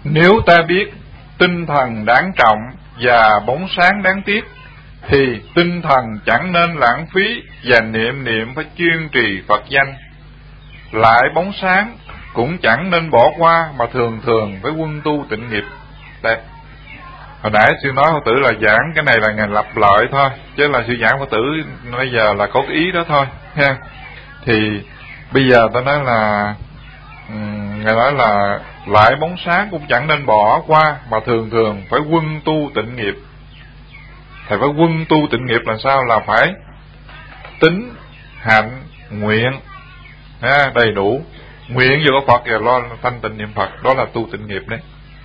Nếu ta biết tinh thần đáng trọng và bóng sáng đáng tiếc, thì tinh thần chẳng nên lãng phí và niệm niệm phải chuyên trì Phật danh. Lại bóng sáng cũng chẳng nên bỏ qua, mà thường thường phải quân tu tịnh nghiệp. Đây, hồi nãy sư nói Phật tử là giảng cái này là ngài lặp lại thôi, chứ là sư giảng Phật tử bây giờ là có cái ý đó thôi ha. Thì bây giờ ta nói là ngài nói là lại bóng sáng cũng chẳng nên bỏ qua, mà thường thường phải quân tu tịnh nghiệp. Thầy phải quân tu tịnh nghiệp là sao? Là phải tín hạnh nguyện đầy đủ, nguyện vô có Phật và lo thanh tịnh niệm Phật, đó là tu tịnh nghiệp đấy.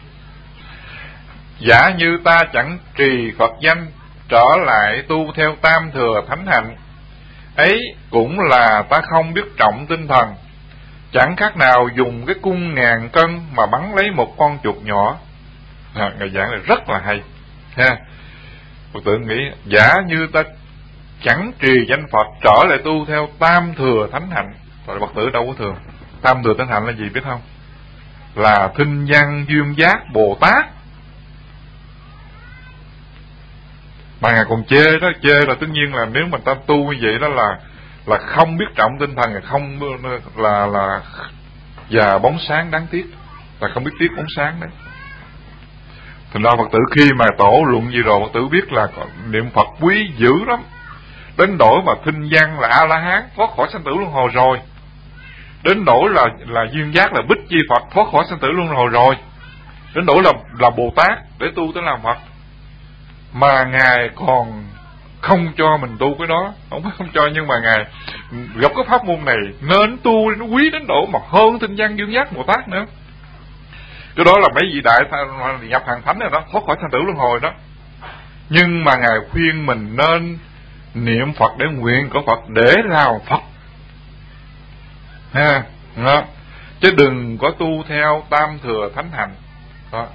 Giả như ta chẳng trì Phật danh, trở lại tu theo tam thừa thánh hạnh, ấy cũng là ta không biết trọng tinh thần, chẳng khác nào dùng cái cung ngàn cân mà bắn lấy một con chuột nhỏ. Ngài giảng là rất là hay ha. Phật tử nghĩ giả như ta chẳng trì danh Phật, trở lại tu theo tam thừa thánh hạnh. Rồi Phật tử đâu có thường. Tam thừa thánh hạnh là gì biết không? Là Thinh Văn Duyên Giác Bồ Tát. Mà ngài còn chê đó, chê là tất nhiên là nếu mà ta tu như vậy đó là không biết trọng tinh thần, là không là và bóng sáng đáng tiếc, là không biết tiếc bóng sáng đấy. Thành ra Phật tử khi mà tổ luận gì rồi, Phật tử biết là niệm Phật quý dữ lắm, đến nỗi mà Thinh Văn là A La Hán thoát khỏi sanh tử luân hồi rồi, đến nỗi là Duyên Giác là Bích Chi Phật thoát khỏi sanh tử luân hồi rồi, đến nỗi là Bồ Tát để tu tới làm Phật, mà ngài còn không cho mình tu cái đó. Không phải không cho, nhưng mà ngài gặp cái pháp môn này nên tu nó quý đến độ mà hơn Thinh Văn Duyên Giác Bồ Tát nữa. Cái đó là mấy vị đại nhập hàng thánh rồi đó, thoát khỏi sanh tử luân hồi đó. Nhưng mà ngài khuyên mình nên niệm Phật để nguyện của Phật, để làm Phật ha, đó. Chứ đừng có tu theo tam thừa thánh hạnh đó.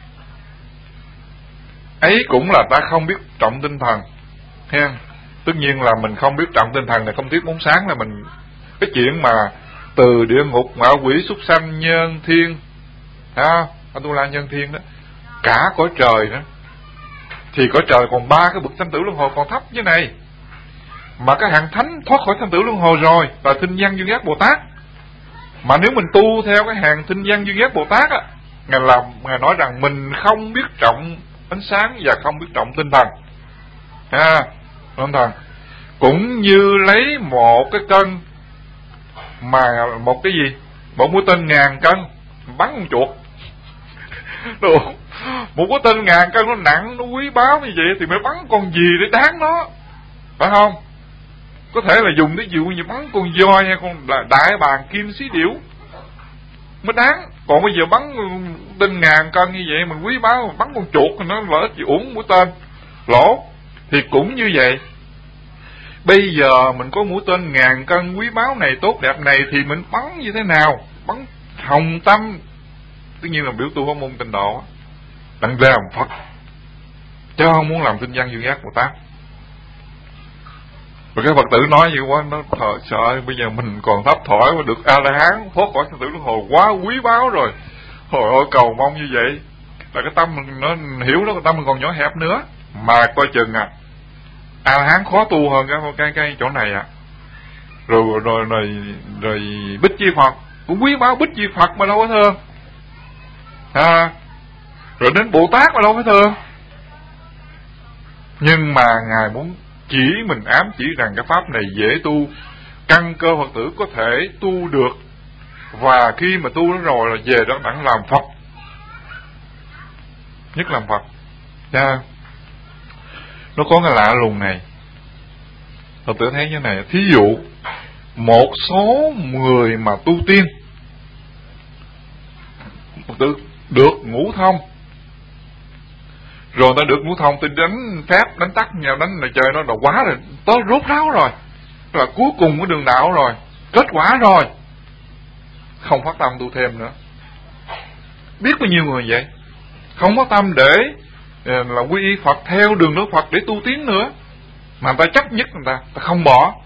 Ấy cũng là ta không biết trọng tinh thần ha. Tất nhiên là mình không biết trọng tinh thần là không tiếc bóng sáng, là mình cái chuyện mà từ địa ngục, ngạ quỷ, súc sanh, nhân thiên ha, Atula nhân thiên đó, cả cõi trời đó, thì cõi trời còn ba cái bậc sanh tử luân hồi còn thấp như này, mà cái hạng thánh thoát khỏi sanh tử luân hồi rồi là Thinh Văn Duyên Giác Bồ Tát. Mà nếu mình tu theo cái hàng Thinh Văn Duyên Giác Bồ Tát á, ngài nói rằng mình không biết trọng ánh sáng và không biết trọng tinh thần ha, tinh thần. Cũng như lấy một cái cân, mà một cái gì, một mũi tên 1000 cân bắn con chuột được. Một cái tên 1000 cân nó nặng, nó quý báu như vậy thì mới bắn con gì để đáng nó, phải không? Có thể là dùng cái dụ như bắn con voi hay con đại bàng kim xí điểu mới đáng. Còn bây giờ bắn tên 1000 cân như vậy mình quý báu, bắn con chuột thì nó lỡ chỉ uổng mũi tên lỗ. Thì cũng như vậy, bây giờ mình có mũi tên 1000 cân quý báu này, tốt đẹp này, thì mình bắn như thế nào? Bắn hồng tâm, tất nhiên là biểu tu pháp môn tịnh độ, đặng ra làm Phật, chứ không muốn làm Thinh Văn Duyên Giác Bồ Tát. Rồi cái Phật tử nói vậy quá, nó sợ bây giờ mình còn thấp thỏi mà được A La Hán thoát khỏi sanh tử luân hồi quá quý báu rồi. Hồi ơi cầu mong như vậy là cái tâm mình nó hiểu đó, cái tâm mình còn nhỏ hẹp nữa. Mà coi chừng A La Hán khó tu hơn cái chỗ này Rồi Bích Chi Phật cũng quý báu, Bích Chi Phật mà đâu có thơ rồi đến Bồ Tát mà đâu có thơ. Nhưng mà ngài muốn chỉ mình ám chỉ rằng cái pháp này dễ tu, căn cơ Phật tử có thể tu được, và khi mà tu nó rồi là về đó đặng làm Phật, nhất làm Phật nha. Nó có cái lạ lùng này, Phật tử thấy như này. Thí dụ một số người mà tu tiên, Phật tử được ngũ thông, rồi ta được ngũ thông thì đánh phép, đánh tắc nhau, đánh này chơi nó là quá rồi, tới rốt ráo rồi, là cuối cùng cái đường đạo rồi, kết quả rồi, không phát tâm tu thêm nữa. Biết bao nhiêu người vậy, không có tâm để là quy y Phật, theo đường lối Phật để tu tiến nữa, mà người ta chấp nhất người ta không bỏ.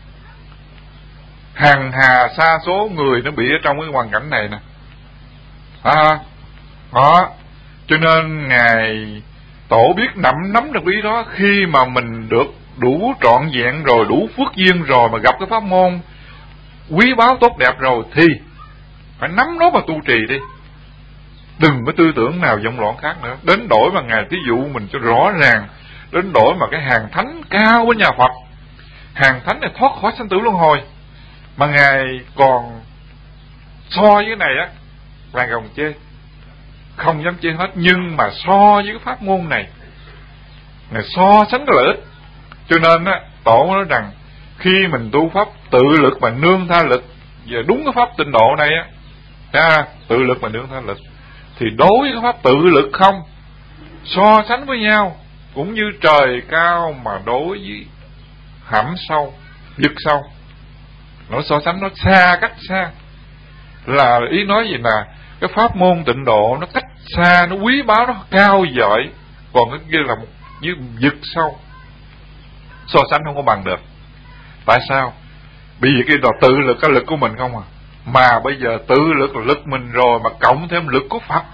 Hàng hà sa số người nó bị ở trong cái hoàn cảnh này nè. Đó, cho nên Ngài Tổ biết nắm được ý đó. Khi mà mình được đủ trọn vẹn rồi, đủ phước duyên rồi, mà gặp cái pháp môn quý báu tốt đẹp rồi, thì phải nắm nó mà tu trì đi. Đừng có tư tưởng nào vọng loạn khác nữa. Đến đổi mà Ngài thí dụ mình cho rõ ràng, đến đổi mà cái hàng thánh cao với nhà Phật, hàng thánh này thoát khỏi sanh tử luân hồi, mà Ngài còn so với cái này á, Ngài còn chê, không dám chê hết. Nhưng mà so với cái pháp môn này, Ngài so sánh cái lợi ích. Cho nên á, Tổ nói rằng khi mình tu pháp tự lực mà nương tha lực, và đúng cái pháp tịnh độ này á, tự lực mà nương tha lực, thì đối với cái pháp tự lực không, so sánh với nhau cũng như trời cao mà đối với hãm sâu, vực sâu. Nó so sánh nó xa, cách xa. Là ý nói gì là cái pháp môn tịnh độ nó cách xa, nó quý báu, nó cao dọi, còn cái kia là một như vực sâu, so sánh không có bằng được. Tại sao? Bởi vì cái đó tự lực, cái lực của mình không à, mà bây giờ tự lực là lực mình rồi, mà cộng thêm lực của Phật.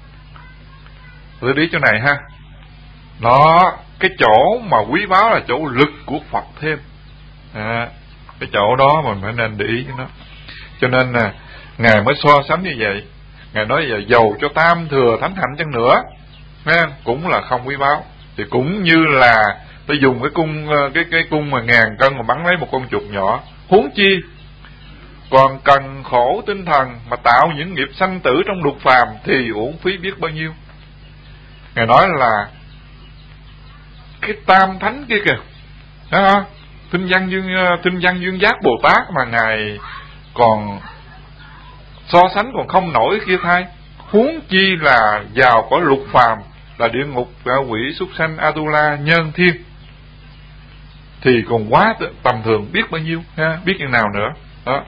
Tôi đi chỗ này ha. Đó, cái chỗ mà quý báu là chỗ lực của Phật thêm. Cái chỗ đó mình phải nên để ý cho nó. Cho nên là Ngài mới so sánh như vậy. Ngài nói giờ dầu cho tam thừa thánh hạnh chăng nữa, cũng là không quý báu. Thì cũng như là tôi dùng cái cung mà 1000 cân mà bắn lấy một con chuột nhỏ, huống chi còn cần khổ tinh thần mà tạo những nghiệp sanh tử trong lục phàm thì uổng phí biết bao nhiêu. Ngài nói là cái tam thánh kia kìa, thấy không? Tinh văn dương giác Bồ Tát mà Ngài còn so sánh còn không nổi kia thay, huống chi là vào cõi lục phàm, là địa ngục, quỷ, súc sanh, Atula, nhân thiên, thì còn quá tầm thường biết bao nhiêu ha, biết như nào nữa đó.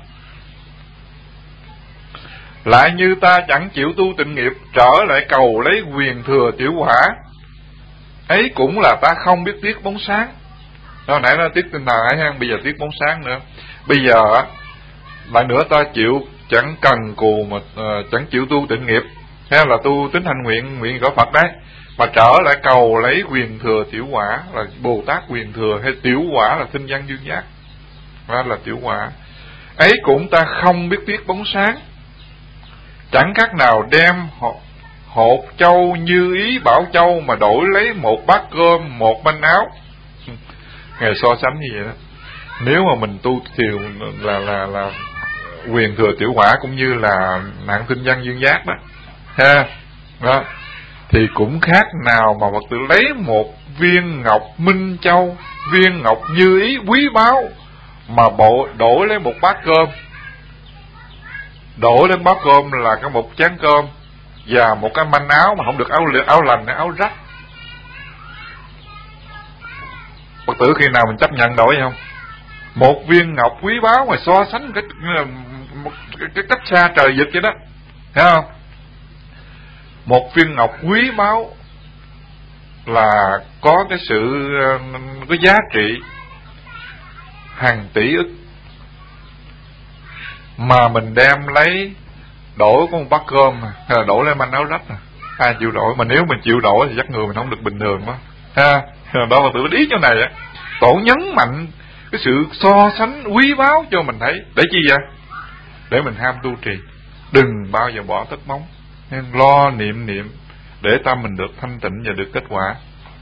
Lại như ta chẳng chịu tu tịnh nghiệp, trở lại cầu lấy quyền thừa tiểu quả, ấy cũng là ta không biết tiếc bóng sáng. Đó, nãy nó tiếc tinh thần ấy ha, bây giờ tiếc bóng sáng nữa. Bây giờ lại nữa ta chịu chẳng cần cù mà chẳng chịu tu tịnh nghiệp, hay là tu tín hành nguyện của Phật đấy, mà trở lại cầu lấy quyền thừa tiểu quả, là Bồ Tát quyền thừa, hay tiểu quả là tinh văn dương giác, đó là tiểu quả. Ấy cũng ta không biết tiếc bóng sáng, chẳng khác nào đem hột châu như ý bảo châu mà đổi lấy một bát cơm, một manh áo. Ngài so sánh như vậy đó. Nếu mà mình tu thì là quyền thừa tiểu quả cũng như là nạn tinh văn dương giác đó ha, đó thì cũng khác nào mà Phật tử lấy một viên ngọc minh châu, viên ngọc như ý quý báu mà đổi lấy một bát cơm. Đổi lên bát cơm là cái một chén cơm và một cái manh áo, mà không được áo lành, áo rách. Phật tử khi nào mình chấp nhận đổi không? Một viên ngọc quý báu mà so sánh cái cách xa trời vực vậy đó, thấy không? Một viên ngọc quý báu là có cái sự có giá trị hàng tỷ ức, mà mình đem lấy đổi có một bát cơm hay là đổi lấy manh áo rách ai chịu đổi? Mà nếu mình chịu đổi thì chắc người mình không được bình thường đó ha. Đó là tự ý chỗ này á, Tổ nhấn mạnh cái sự so sánh quý báu cho mình thấy. Để chi vậy? Để mình ham tu trì, đừng bao giờ bỏ tất móng, nên lo niệm để tâm mình được thanh tịnh và được kết quả.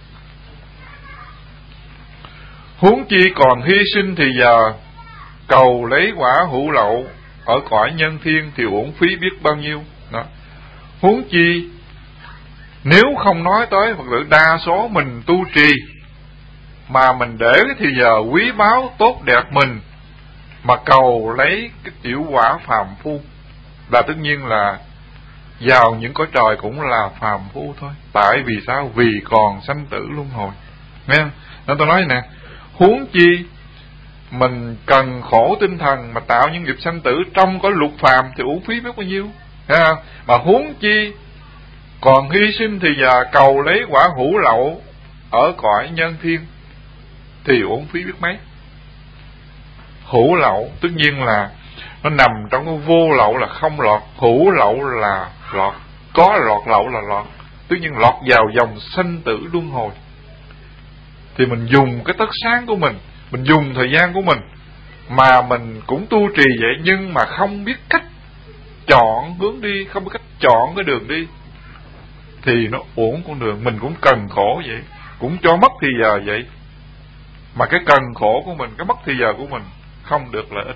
Huống chi còn hy sinh thì giờ cầu lấy quả hữu lậu ở cõi nhân thiên thì uổng phí biết bao nhiêu đó. Huống chi nếu không nói tới Phật tử đa số mình tu trì mà mình để cái thì giờ quý báu tốt đẹp mình mà cầu lấy cái tiểu quả phàm phu, là tất nhiên là vào những cõi trời cũng là phàm phu thôi. Tại vì sao? Vì còn sanh tử luân hồi, nghe không? Nên tôi nói nè, huống chi mình cần khổ tinh thần mà tạo những nghiệp sanh tử trong cõi lục phàm thì uổng phí biết bao nhiêu, thấy không? Mà huống chi còn hy sinh thì giờ cầu lấy quả hữu lậu ở cõi nhân thiên thì uổng phí biết mấy. Hữu lậu tất nhiên là Nó nằm trong cái vô lậu là không lọt, hữu lậu là lọt, có lọt lậu là lọt. Tất nhiên lọt vào dòng sanh tử luân hồi. Thì mình dùng cái tất sáng của mình dùng thời gian của mình, mà mình cũng tu trì vậy, nhưng mà không biết cách chọn hướng đi, không biết cách chọn cái đường đi, thì nó uổng con đường. Mình cũng cần khổ vậy, cũng cho mất thì giờ vậy, mà cái cần khổ của mình, cái mất thì giờ của mình không được lợi ích.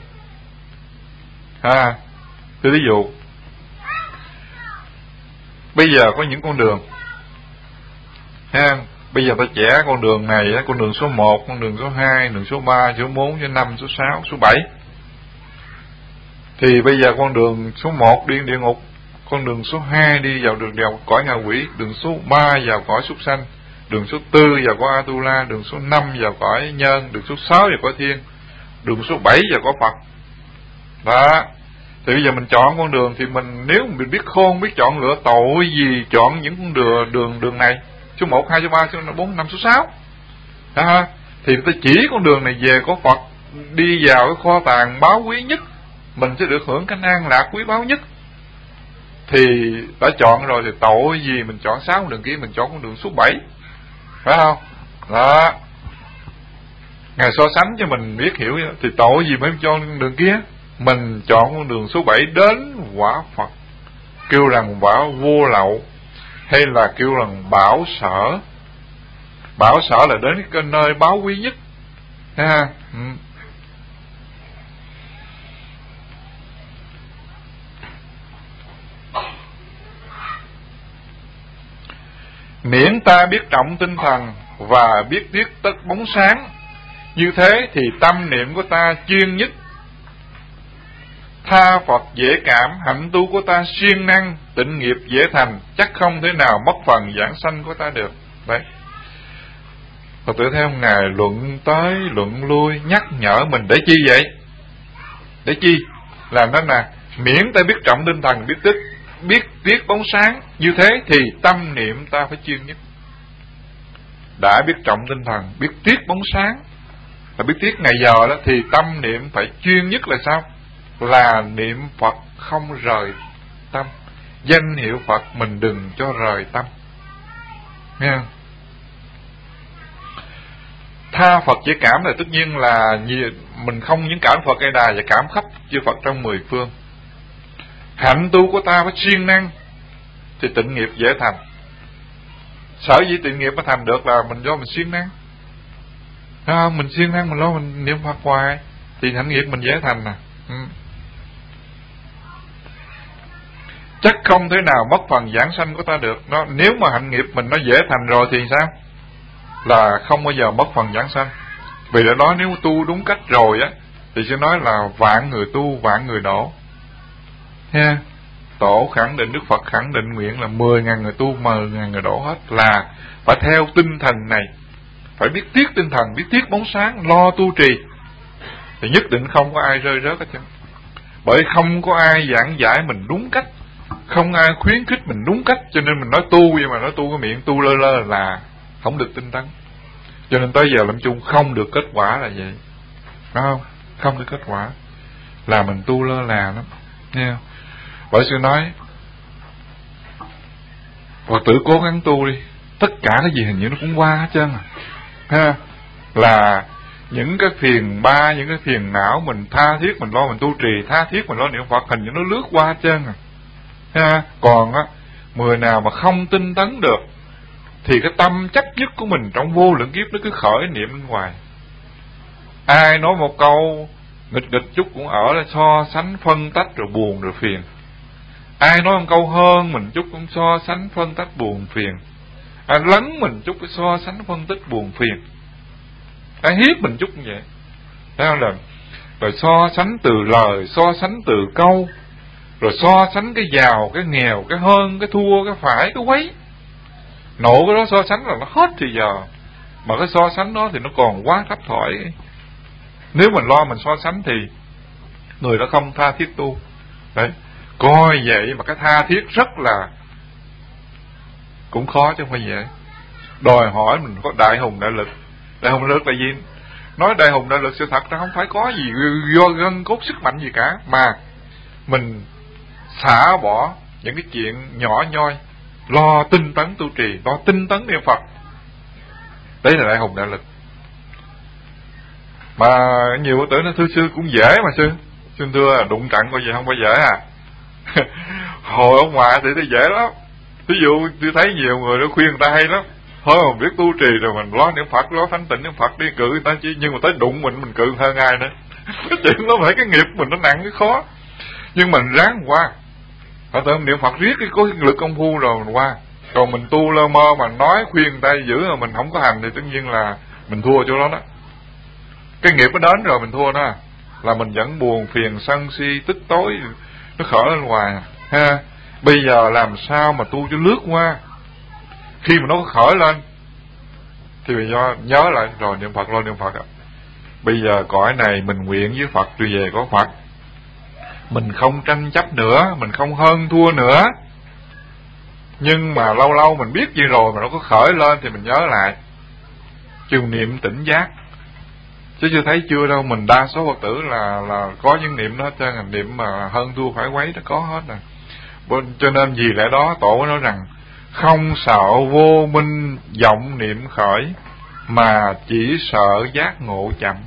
Tôi ví dụ, bây giờ có những con đường bây giờ ta vẽ con đường này, con đường số 1, con đường số 2, đường số 3, số 4, số 5, số 6, số 7. Thì bây giờ con đường số 1 đi địa ngục, con đường số 2 đi vào đường vào cõi ngạ quỷ, đường số 3 vào cõi súc sanh, đường số 4 vào cõi Atula, đường số 5 vào cõi nhân, đường số 6 vào cõi thiên, đường số 7 vào cõi Phật. Đó. Thì bây giờ mình chọn con đường, thì nếu mình biết khôn, biết chọn lựa, tội gì chọn những con đường này, số 1, 2, số 3, số 4, 5, số 6. Đó. Thì người ta chỉ con đường này về có Phật, đi vào cái kho tàng báu quý nhất, mình sẽ được hưởng cái an lạc quý báu nhất. Thì đã chọn rồi thì tội gì mình chọn 6 con đường kia, mình chọn con đường số 7, phải không? Đó. Ngài so sánh cho mình biết hiểu, thì tội gì mới cho con đường kia. Mình chọn con đường số 7 đến quả Phật, kêu rằng bảo vô lậu, hay là kêu rằng bảo sở. Bảo sở là đến cái nơi báu quý nhất ha. Miễn ta biết trọng tinh thần và biết tiếc tất bóng sáng, như thế thì tâm niệm của ta chuyên nhất, tha Phật dễ cảm, hạnh tu của ta siêng năng, tịnh nghiệp dễ thành, chắc không thể nào mất phần giảng sanh của ta được. Đấy. Phật tử theo Ngài luận tới luận lui, nhắc nhở mình để chi vậy? Để chi? Làm đó nè, miễn ta biết trọng tinh thần, biết tiếc bóng sáng, như thế thì tâm niệm ta phải chuyên nhất. Đã biết trọng tinh thần, biết tiếc bóng sáng, là biết tiếc ngày giờ đó, thì tâm niệm phải chuyên nhất là sao? Là niệm Phật không rời tâm. Danh hiệu Phật mình đừng cho rời tâm. Nghe không? Tha Phật dễ cảm là tất nhiên là mình không những cảm Phật A Đà và cảm khắp chư Phật trong 10 phương. Hạnh tu của ta phải siêng năng thì tịnh nghiệp dễ thành. Sở dĩ tịnh nghiệp mới thành được là mình do mình siêng năng. Mình siêng năng, mình lo mình niệm Phật hoài thì hạnh nghiệp mình dễ thành nè. Chắc không thể nào mất phần giảng sanh của ta được. Nếu mà hạnh nghiệp mình nó dễ thành rồi thì sao? Là không bao giờ mất phần giảng sanh. Vì lẽ đó nếu tu đúng cách rồi á, thì sẽ nói là vạn người tu, vạn người đổ. Ha. Tổ khẳng định, Đức Phật khẳng định nguyện là 10.000 người tu, 10.000 người đổ hết. Là phải theo tinh thần này, phải biết tiếc tinh thần, biết tiếc bóng sáng, lo tu trì, thì nhất định không có ai rơi rớt hết trơn. Bởi không có ai giảng giải mình đúng cách, không ai khuyến khích mình đúng cách, cho nên mình nói tu, nhưng mà nói tu cái miệng tu lơ lơ là không được tinh tấn. Cho nên tới giờ lâm chung không được kết quả là vậy. Phải không? Không được kết quả là mình tu lơ là lắm. Nghe không? Bởi sư nói Phật tử cố gắng tu đi, tất cả cái gì hình như nó cũng qua hết trơn ha. Là những cái phiền ba, những cái phiền não mình tha thiết mình lo mình tu trì, tha thiết mình lo niệm Phật, hình như nó lướt qua hết trơn ha. Còn á, người nào mà không tinh tấn được thì cái tâm chấp nhất của mình trong vô lượng kiếp nó cứ khởi niệm bên ngoài. Ai nói một câu nghịch chút cũng ở là so sánh phân tách rồi buồn rồi phiền. Ai nói một câu hơn mình chút cũng so sánh phân tách buồn phiền. Ai lấn mình chút cũng so sánh phân tích buồn phiền. Ai hiếp mình chút cũng vậy. Đó là rồi so sánh từ lời, so sánh từ câu, rồi so sánh cái giàu, cái nghèo, cái hơn, cái thua, cái phải, cái quấy. Nộ cái đó so sánh là nó hết thì giờ. Mà cái so sánh đó thì nó còn quá thấp thỏi. Nếu mình lo mình so sánh thì người đó không tha thiết tu. Đấy. Coi vậy mà cái tha thiết rất là cũng khó chứ không phải dễ. Đòi hỏi mình có đại hùng đại lực. Đại hùng đại lực là gì? nói đại hùng đại lực sự thật ra không phải có gì do gân cốt sức mạnh gì cả, mà mình xả bỏ những cái chuyện nhỏ nhoi, lo tinh tấn tu trì, lo tinh tấn niệm Phật. Đấy là đại hùng đại lực. Mà nhiều Phật tử nó thưa sư cũng dễ mà sư. Xin thưa đụng trận coi gì không phải dễ à. Hồi ở ngoài thì thấy dễ lắm. Ví dụ tôi thấy nhiều người nó khuyên người ta hay lắm, thôi mình biết tu trì rồi mình lo niệm Phật, lo thanh tịnh niệm Phật đi, cự người ta chứ. Nhưng mà tới đụng mình cự hơn ai nữa. Cái chuyện đó phải cái nghiệp mình nó nặng cái khó. Nhưng mình ráng qua. Phải tự niệm Phật riết cái có lực công phu rồi mình qua. Còn mình tu lơ mơ mà nói khuyên người ta giữ mà mình không có hành thì tất nhiên là mình thua chỗ đó đó. Cái nghiệp nó đến rồi mình thua đó, là mình vẫn buồn phiền sân si tức tối nó khởi lên hoài ha. Bây giờ làm sao mà tu cho lướt qua. Khi mà nó khởi lên thì mình nhớ lại rồi niệm Phật, lo niệm Phật. Bây giờ cõi này mình nguyện với Phật rồi về có Phật, mình không tranh chấp nữa, mình không hơn thua nữa. Nhưng mà lâu lâu mình biết gì rồi mà nó có khởi lên thì mình nhớ lại, chừng niệm tỉnh giác. Chứ chưa thấy chưa đâu, mình đa số Phật tử là có những niệm đó hết trơn, niệm mà hơn thua phải quấy nó có hết rồi. Cho nên vì lẽ đó Tổ nói rằng không sợ vô minh vọng niệm khởi, mà chỉ sợ giác ngộ chậm.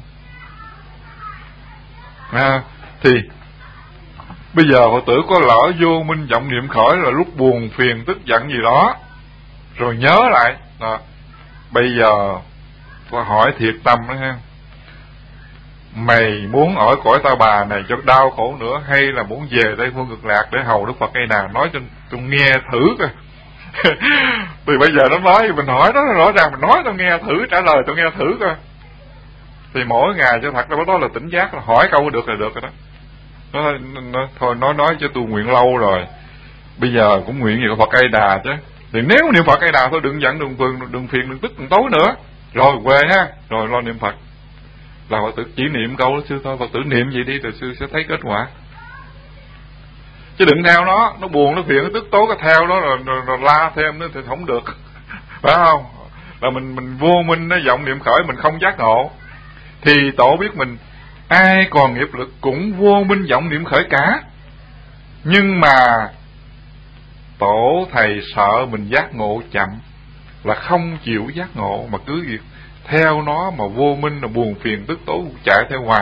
Thì bây giờ Phật tử có lỡ vô minh vọng niệm khởi là lúc buồn phiền tức giận gì đó, rồi nhớ lại bây giờ tôi hỏi thiệt tâm đó ha, mày muốn ở cõi Ta Bà này cho đau khổ nữa, hay là muốn về Tây Phương Cực Lạc để hầu Đức Phật hay nào, nói cho tôi nghe thử coi. Thì bây giờ nó nói, mình hỏi nó rõ ràng, mình nói tôi nghe thử, trả lời tôi nghe thử coi. Thì mỗi ngày cho thật đó là tỉnh giác, là hỏi câu được là được rồi đó. Thôi nói cho tôi nguyện lâu rồi, bây giờ cũng nguyện gì có Phật A Đà chứ. Thì nếu niệm Phật A Đà thôi, đừng giận, đừng phiền, đừng tức, đừng tối nữa, rồi quê ha, rồi lo niệm Phật. Là Phật tử chỉ niệm câu đó sư thôi, Phật tử niệm gì đi rồi sư sẽ thấy kết quả. Chứ đừng theo nó buồn, nó phiền, nó tức tối, cái theo nó rồi la thêm nữa thì không được. Phải không? Là mình vô minh nó vọng niệm khởi, mình không giác ngộ. Thì Tổ biết mình ai còn nghiệp lực cũng vô minh vọng niệm khởi cả. Nhưng mà Tổ thầy sợ mình giác ngộ chậm, là không chịu giác ngộ mà cứ việc theo nó mà vô minh là buồn phiền tức tối chạy theo hoài.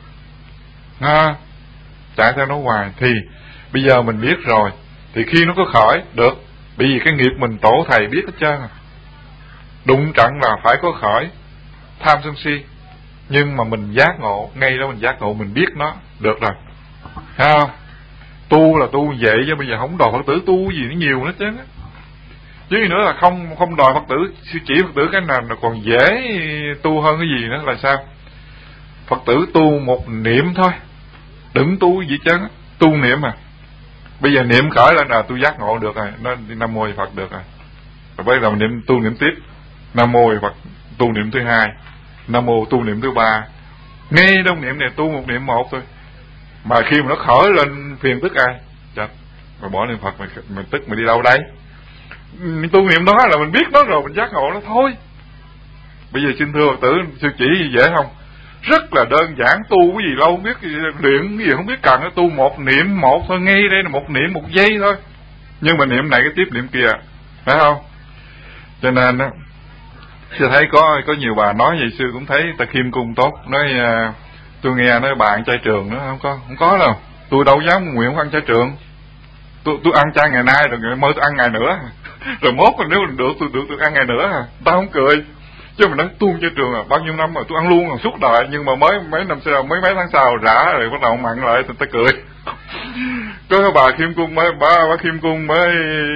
Chạy theo nó hoài. Thì bây giờ mình biết rồi, thì khi nó có khởi được, bởi vì cái nghiệp mình Tổ thầy biết hết trơn. Đụng trận là phải có khởi tham sân si, nhưng mà mình giác ngộ, ngay đó mình giác ngộ, mình biết nó được rồi. Thấy không? Tu là tu vậy chứ bây giờ không đòi Phật tử tu gì nó nhiều nữa chứ. Chứ nữa là không đòi Phật tử chỉ Phật tử cái nào còn dễ tu hơn cái gì nữa là sao? Phật tử tu một niệm thôi, đừng tu gì chứ, tu niệm mà. Bây giờ niệm khởi lên là tôi giác ngộ được rồi, nó Nam Mô Phật được rồi. Rồi bây giờ mình tu niệm tiếp, Nam Mô Phật tu niệm thứ hai, Nam Mô tu niệm thứ ba. Ngay trong niệm này tu một niệm một thôi, mà khi mà nó khởi lên phiền tức ai chết, mà bỏ niệm Phật mình tức mình đi đâu đấy? Mình tu niệm đó là mình biết nó rồi, mình giác ngộ nó thôi. Bây giờ xin thưa Phật tử, sư chỉ gì dễ không? Rất là đơn giản, tu cái gì lâu không biết, luyện cái gì không biết, cần nó tu một niệm một thôi, ngay đây là một niệm một giây thôi. Nhưng mà niệm này cái tiếp niệm kia, phải không? Cho nên đó, sư thấy có nhiều bà nói vậy, sư cũng thấy ta khiêm cung tốt. Nói tôi nghe nói bà ăn chay trường nữa, không có đâu. Tôi đâu dám nguyện không ăn chay trường. Tôi ăn chay ngày nay rồi ngày mai tôi ăn ngày nữa. Rồi mốt nếu được tôi ăn ngày nữa. Ta không cười. Chứ mình nói tu chay trường bao nhiêu năm rồi tôi ăn luôn suốt đời, nhưng mà mới mấy năm sau, mấy tháng sau rã rồi bắt đầu mặn lại thì ta cười. Có bà khiêm cung mới bà khiêm cung mới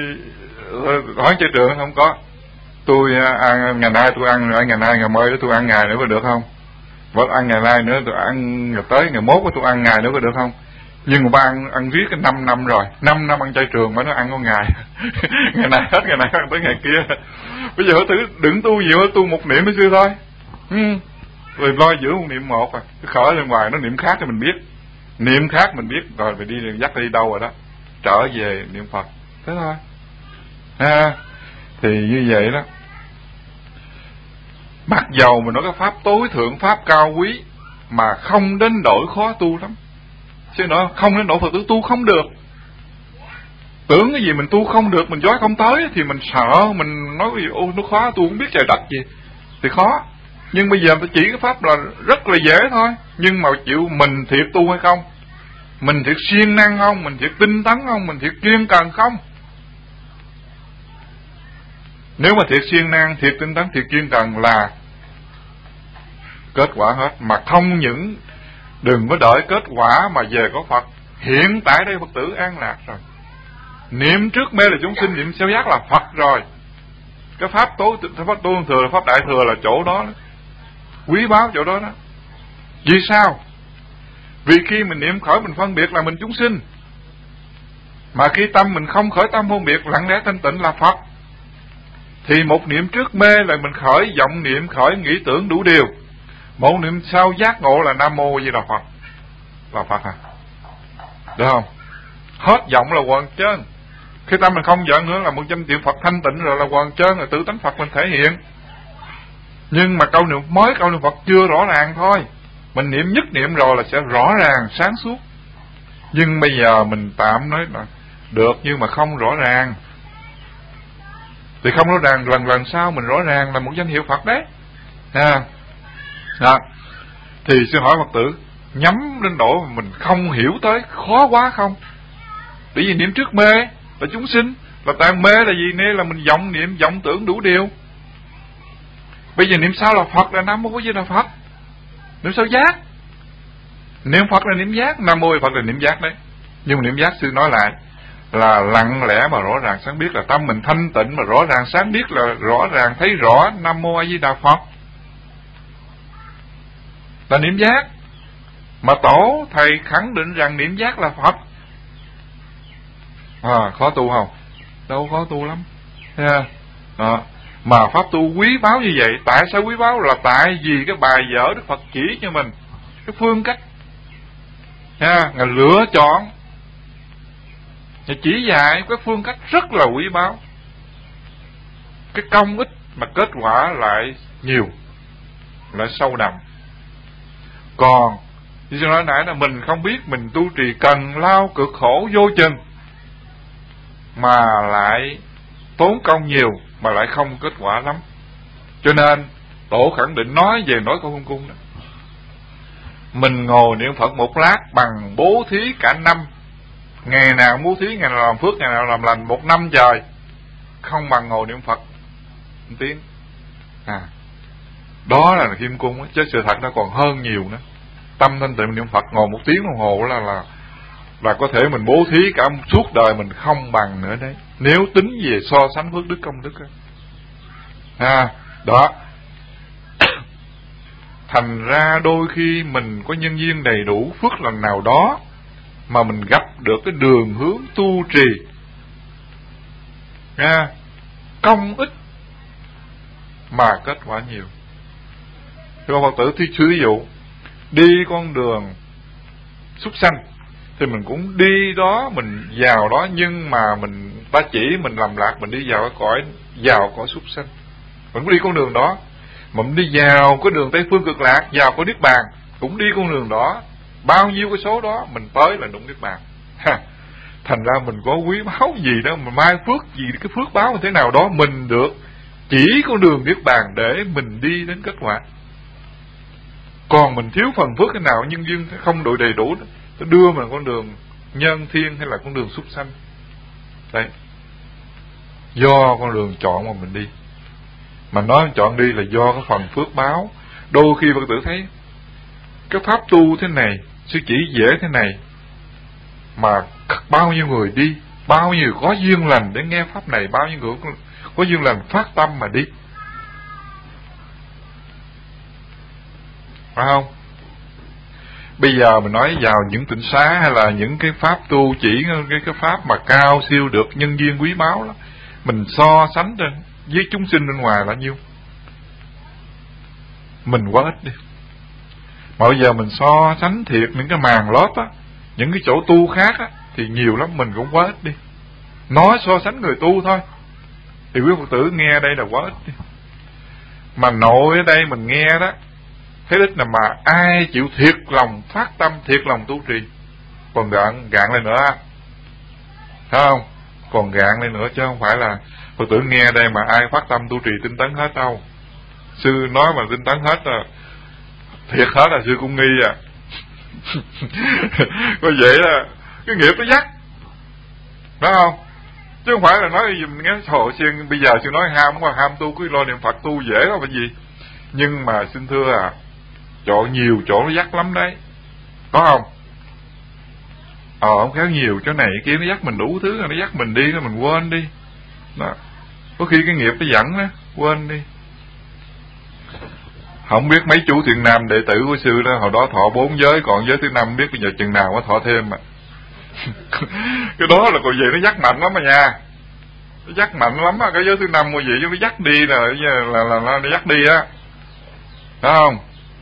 hỏi chay trường không có. Tôi ăn ngày nay tôi ăn, ngày nay ngày mai tôi ăn ngày nữa có được không? Và ăn ngày nay nữa tôi ăn, ngày tới ngày mốt tôi ăn ngày nữa có được không? Nhưng mà ba ăn riết cái 5 năm rồi, 5 năm ăn chay trường mà nó ăn có ngày. Ngày này hết, ngày này ăn tới ngày kia. Bây giờ thử đừng tu nhiều, tu một niệm mới chưa thôi. Rồi lo giữ một niệm một à, cứ khởi lên ngoài nó niệm khác thì mình biết. Niệm khác mình biết rồi phải đi dắt đi đâu rồi đó. Trở về niệm Phật. Thế thôi. Thì như vậy đó. Mặc dầu mình nói cái pháp tối thượng, pháp cao quý, mà không đến đổi khó tu lắm. Chứ nói không đến đổi Phật tử tu không được. Tưởng cái gì mình tu không được, mình dối không tới thì mình sợ, mình nói cái gì ô nó khó, tu không biết trời đất gì thì khó. Nhưng bây giờ tôi chỉ cái pháp là rất là dễ thôi. Nhưng mà chịu mình thiệt tu hay không, mình thiệt siêng năng không, mình thiệt tinh tấn không, mình thiệt kiên cần không. Nếu mà thiệt siêng năng, thiệt tinh tấn, thiệt kiên cần là kết quả hết. Mà không những đừng có đợi kết quả mà về có Phật. Hiện tại đây Phật tử an lạc rồi. Niệm trước mê là chúng sinh, niệm sau giác là Phật rồi. Cái pháp tối thừa là pháp đại thừa là chỗ đó, quý báu chỗ đó đó. Vì sao? Vì khi mình niệm khởi mình phân biệt là mình chúng sinh, mà khi tâm mình không khởi tâm phân biệt, lặng lẽ thanh tịnh là Phật. Thì một niệm trước mê là mình khởi vọng niệm, khởi nghĩ tưởng đủ điều. Một niệm sau giác ngộ là Nam Mô Di Đà Phật, là Phật à. Được không? Hết vọng là hoàn trơn. Khi tâm mình không giận nữa là 100 Phật thanh tịnh rồi, là hoàn trơn, là tự tánh Phật mình thể hiện. Nhưng mà câu niệm Phật chưa rõ ràng thôi. Mình niệm nhất niệm rồi là sẽ rõ ràng sáng suốt. Nhưng bây giờ mình tạm nói là được nhưng mà không rõ ràng. Thì không rõ ràng, lần sau mình rõ ràng là một danh hiệu Phật đấy. Thì xin hỏi Phật tử, nhắm đến độ mà mình không hiểu tới khó quá không? Bởi vì niệm trước mê là chúng sinh, là tàn mê là gì? Nên là mình vọng niệm, vọng tưởng đủ điều. Bây giờ niệm sau là Phật, là Nam Mô Di Đà Phật. Niệm sau giác, niệm Phật là niệm giác, Nam Mô Phật là niệm giác đấy. Nhưng mà niệm giác sư nói lại là lặng lẽ mà rõ ràng sáng biết, là tâm mình thanh tịnh mà rõ ràng sáng biết, là rõ ràng thấy rõ Nam Mô A Di Đà Phật là niệm giác. Mà tổ thầy khẳng định rằng niệm giác là Phật. Khó tu không? Đâu khó tu lắm. Mà pháp tu quý báu như vậy. Tại sao quý báu? Là tại vì cái bài vở Đức Phật chỉ cho mình cái phương cách, Ngài lựa chọn, Ngài chỉ dạy cái phương cách rất là quý báu. Cái công ích mà kết quả lại nhiều, lại sâu đậm. Còn như tôi nói nãy là mình không biết, mình tu trì cần lao cực khổ vô chừng, mà lại tốn công nhiều, mà lại không kết quả lắm. Cho nên tổ khẳng định nói về nói câu Hương Cung đó, mình ngồi niệm Phật một lát bằng bố thí cả năm. Ngày nào bố thí, ngày nào làm phước, ngày nào làm lành, một năm trời không bằng ngồi niệm Phật một tiếng. Đó là Kim Cung, chứ sự thật nó còn hơn nhiều nữa. Tâm thanh tịnh niệm Phật ngồi 1 tiếng đồng hồ là có thể mình bố thí cả suốt đời mình không bằng nữa đấy, nếu tính về so sánh phước đức công đức đó. Thành ra đôi khi mình có nhân duyên đầy đủ, phước lần nào đó mà mình gặp được cái đường hướng tu trì, công ích mà kết quả nhiều. Thì Phật tử thí dụ đi con đường súc sanh thì mình cũng đi đó, mình vào đó, nhưng mà mình ta chỉ mình làm lạc, mình đi vào cõi súc sanh, mình cũng đi con đường đó. Mà mình đi vào cái đường Tây Phương Cực Lạc, vào có Niết Bàn, cũng đi con đường đó. Bao nhiêu cái số đó mình tới là đụng Niết Bàn. Thành ra mình có quý báu gì đó, mà mai phước gì, cái phước báo như thế nào đó, mình được chỉ con đường Niết Bàn để mình đi đến kết quả. Còn mình thiếu phần phước cái nào, nhân duyên không đội đầy đủ, nó đưa mình con đường nhân thiên hay là con đường súc sanh. Đấy, do con đường chọn mà mình đi. Mà nói chọn đi là do cái phần phước báo. Đôi khi Phật tử thấy cái pháp tu thế này, sư chỉ dễ thế này, mà bao nhiêu người đi, bao nhiêu có duyên lành để nghe pháp này, bao nhiêu người có duyên lành phát tâm mà đi, phải không? Bây giờ mình nói vào những tịnh xá hay là những cái pháp tu chỉ cái pháp mà cao siêu được nhân duyên quý báu đó, mình so sánh với chúng sinh bên ngoài là nhiêu, mình quá ít đi. Mà bây giờ mình so sánh thiệt những cái màn lớp á, những cái chỗ tu khác á, thì nhiều lắm, mình cũng quá ít đi. Nói so sánh người tu thôi thì quý Phật tử nghe đây là quá ít đi. Mà nội ở đây mình nghe đó, thế đích là mà ai chịu thiệt lòng phát tâm, thiệt lòng tu trì, còn gạn lên nữa, thấy không? Còn gạn lên nữa, chứ không phải là Phật tử nghe đây mà ai phát tâm tu trì tinh tấn hết đâu. Sư nói mà tinh tấn hết rồi, thiệt hết là sư cũng nghi à. Có vậy là cái nghiệp nó dắt, phải không? Chứ không phải là nói gì mình nghe thổ xuyên bây giờ sư nói ham tu cứ lo niệm Phật tu dễ lắm phải gì. Nhưng mà xin thưa à, nhiều chỗ nó dắt lắm đấy, có không? Không khéo nhiều chỗ này kia nó dắt mình đủ thứ, nó dắt mình đi, mình quên đi đó. Có khi cái nghiệp nó dẫn đó, quên đi. Không biết mấy chú thiện nam đệ tử của sư đó, hồi đó thọ 4 giới, còn giới thứ 5 biết bây giờ chừng nào có thọ thêm mà. Cái đó là còn gì nó dắt mạnh lắm mà nha, nó dắt mạnh lắm á, cái giới thứ 5 của gì chứ nó dắt đi là nó dắt đi á, phải không?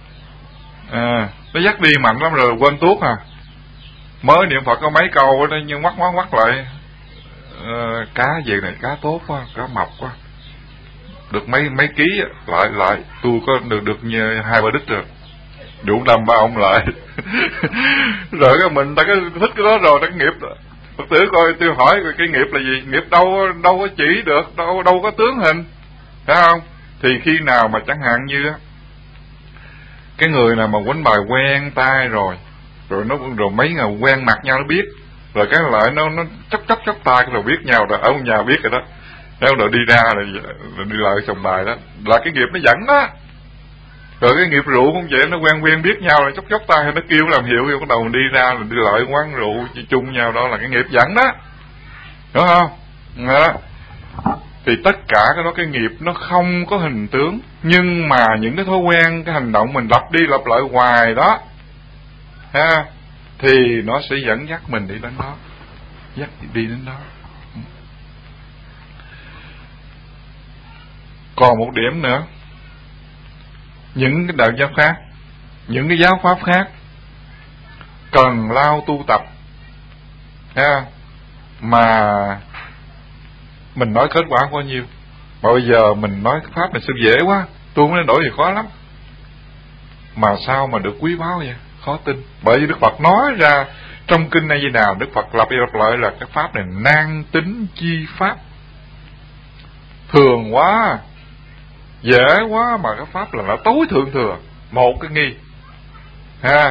Nó dắt đi mạnh lắm rồi quên tuốt à. Mới niệm Phật có mấy câu đó nhưng quắt lại, cá về này cá tốt quá, cá mập quá, được mấy ký lại tôi có được 2-3 đích rồi, đủ 5-3 ông lại. Rồi cái mình ta cái thích cái đó rồi, ta cái nghiệp đó. Phật tử coi tôi hỏi cái nghiệp là gì? Nghiệp đâu có chỉ được, đâu có tướng hình, phải không? Thì khi nào mà chẳng hạn như cái người nào mà quánh bài quen tay rồi mấy người quen mặt nhau nó biết, rồi cái lại nó chốc tay rồi biết nhau rồi, ở nhà biết rồi đó, rồi đi ra rồi đi lại sòng bài đó là cái nghiệp nó dẫn đó. Rồi cái nghiệp rượu cũng vậy, nó quen biết nhau rồi chốc tay hay nó kêu làm hiệu bắt đầu mình đi ra rồi đi lại quán rượu chung nhau, đó là cái nghiệp dẫn đó, đúng không? Đó. Thì tất cả cái đó, cái nghiệp nó không có hình tướng, nhưng mà những cái thói quen, cái hành động mình lặp đi lặp lại hoài đó ha, thì nó sẽ dẫn dắt mình đi đến đó, dắt đi đến đó. Còn một điểm nữa, những cái đạo giáo khác, những cái giáo pháp khác cần lao tu tập ha, mà mình nói kết quả bao nhiêu, mà bây giờ mình nói cái pháp này sao dễ quá, tu mới đổi gì khó lắm, mà sao mà được quý báu vậy, khó tin. Bởi vì Đức Phật nói ra trong kinh này gì nào, Đức Phật lặp đi lặp lại là cái pháp này nan tính chi pháp, thường quá, dễ quá, mà cái pháp là nó tối thượng thừa, một cái nghi ha.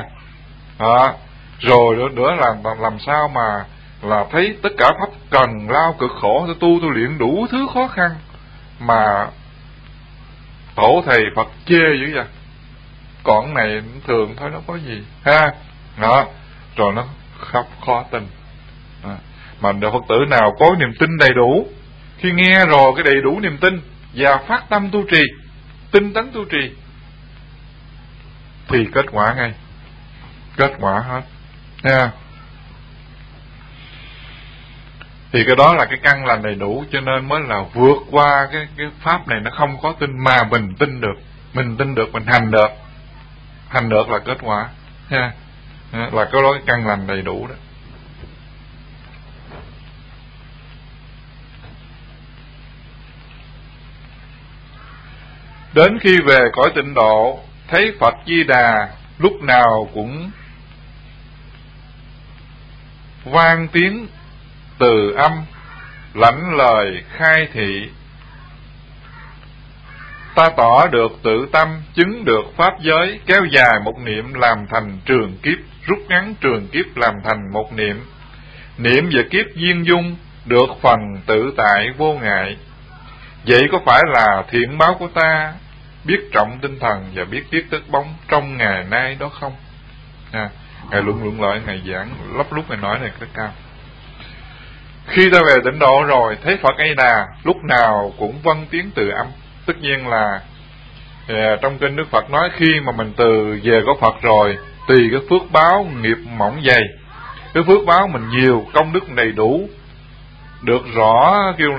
Rồi nữa làm sao mà là thấy tất cả pháp cần lao cực khổ, tôi luyện đủ thứ khó khăn, mà tổ thầy Phật chê dữ vậy, còn này thường thôi, nó có gì ha. Đó, rồi nó khó tin. Mà Phật tử nào có niềm tin đầy đủ, khi nghe rồi cái đầy đủ niềm tin và phát tâm tu trì, tinh tấn tu trì, thì kết quả ngay, kết quả hết nha. Thì cái đó là cái căn lành đầy đủ, cho nên mới là vượt qua cái pháp này, nó không có tin mà mình tin được, mình hành được là kết quả ha. Là cái đó, cái căn lành đầy đủ đó. Đến khi về cõi tịnh độ, thấy Phật Di Đà lúc nào cũng vang tiếng từ âm, lãnh lời khai thị. Ta tỏ được tự tâm, chứng được pháp giới, kéo dài một niệm làm thành trường kiếp, rút ngắn trường kiếp làm thành một niệm. Niệm về kiếp duyên dung, được phần tự tại vô ngại. Vậy có phải là thiện báo của ta, biết trọng tinh thần và biết tiết tức bóng trong ngày nay đó không? Ngài luận lợi, Ngài giảng lấp lúc Ngài nói này rất cao. Khi ta về tịnh độ rồi, thấy Phật A Đà lúc nào cũng vâng tiếng từ âm. Tất nhiên là trong kinh Đức Phật nói khi mà mình từ về có Phật rồi, tùy cái phước báo nghiệp mỏng dày, cái phước báo mình nhiều, công đức đầy đủ, được rõ kêu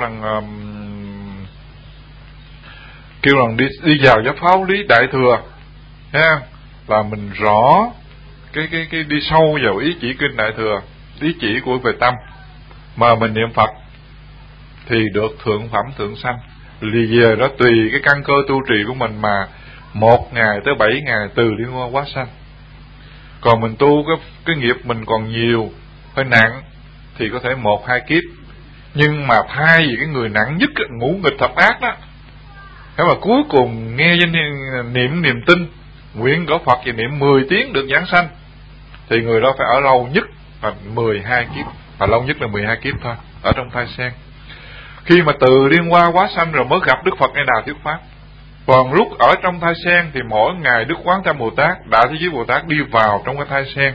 rằng đi vào giáo pháp lý đại thừa ha, là mình rõ cái đi sâu vào ý chỉ kinh đại thừa, ý chỉ của về tâm, mà mình niệm Phật thì được thượng phẩm thượng sanh. Lì về đó tùy cái căn cơ tu trì của mình mà 1 ngày tới 7 ngày từ liên hoa quá sanh. Còn mình tu cái nghiệp mình còn nhiều, hơi nặng, thì có thể 1-2 kiếp. Nhưng mà thay vì cái người nặng nhất ngũ nghịch thập ác đó, thế mà cuối cùng nghe danh niệm tin nguyện gõ Phật và niệm 10 tiếng được giảng sanh, thì người đó phải ở lâu nhất là 12 kiếp, và lâu nhất là 12 kiếp thôi, ở trong thai sen. Khi mà từ liên hoa quá sanh rồi mới gặp Đức Phật Ngay Đà thuyết pháp. Còn lúc ở trong thai sen thì mỗi ngày Đức Quán Thế Bồ Tát, Đại Thế Chí Bồ Tát đi vào trong cái thai sen,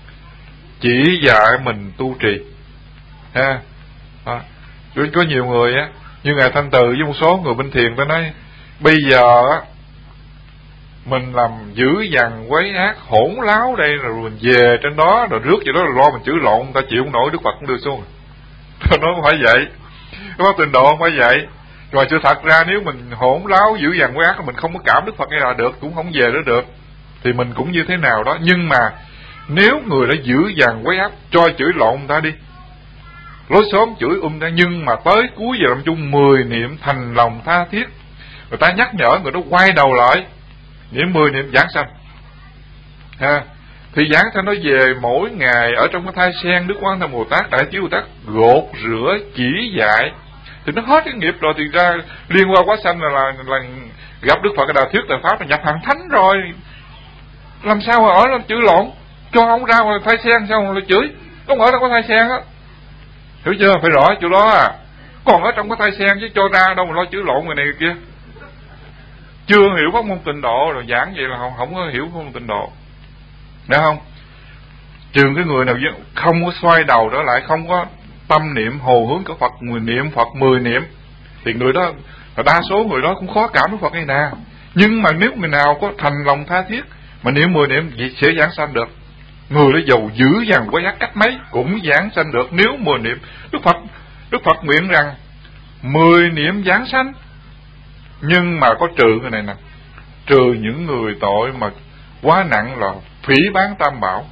chỉ dạy mình tu trì. Ha, đó. Có nhiều người á, như Ngài Thanh Từ với một số người bên thiền, ta nói bây giờ á, mình làm dữ dằn quấy ác hỗn láo đây, rồi mình về trên đó rồi rước vậy đó, rồi lo mình chửi lộn, ta chịu không nổi, Đức Phật cũng đưa xuống. Nó không phải vậy, có Tịnh Độ không phải vậy. Rồi sự thật ra nếu mình hỗn láo dữ dằn quấy ác, mình không có cảm Đức Phật Ngay Đà được, cũng không về đó được, thì mình cũng như thế nào đó. Nhưng mà nếu người đã dữ dằn quấy ác, cho chửi lộn người ta đi, lối xóm chửi ta, nhưng mà tới cuối giờ làm chung 10 niệm thành lòng tha thiết, người ta nhắc nhở người đó quay đầu lại niệm 10 niệm giảng sanh, ha, thì giảng sanh nó về mỗi ngày ở trong cái thai sen. Đức Quán Thế Bồ Tát, Đại Chí Bồ Tát gột rửa chỉ dạy, thì nó hết cái nghiệp rồi, thì ra liên hoa quá sanh là gặp Đức Phật Đà thuyết đại pháp là nhập hàng thánh rồi, làm sao mà ở đó chửi lộn, cho ông ra ngoài thai sen sao mà chửi, ông ở đâu có thai sen á, hiểu chưa? Phải rõ chỗ đó à. Còn ở trong cái thai sen chứ cho ra đâu mà lo chửi lộn người này người kia. Chưa hiểu pháp môn Tịnh Độ rồi giảng vậy là không có hiểu pháp môn Tịnh Độ, đúng không? Trường cái người nào không có xoay đầu đó lại, không có tâm niệm hồ hướng của Phật, niệm Phật 10 niệm, thì người đó, đa số người đó cũng khó cảm với Phật Ngay Đà. Nhưng mà nếu người nào có thành lòng tha thiết mà niệm 10 niệm vậy sẽ giảng sanh được. Người đó giàu dữ dằn quấy ác cách mấy cũng giảng sanh được nếu 10 niệm. Đức Phật nguyện rằng 10 niệm giảng sanh, nhưng mà có trừ cái này nè, trừ những người tội mà quá nặng là phỉ báng Tam Bảo.